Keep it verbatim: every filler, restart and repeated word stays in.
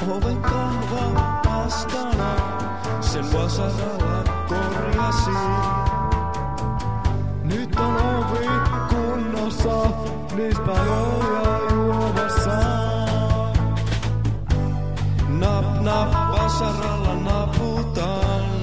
Oven kahva paskana, sen vasaralla korjasi. Nyt on ovi kunnossa, niistä joja juomassa. Nap nap vasaralla naputan.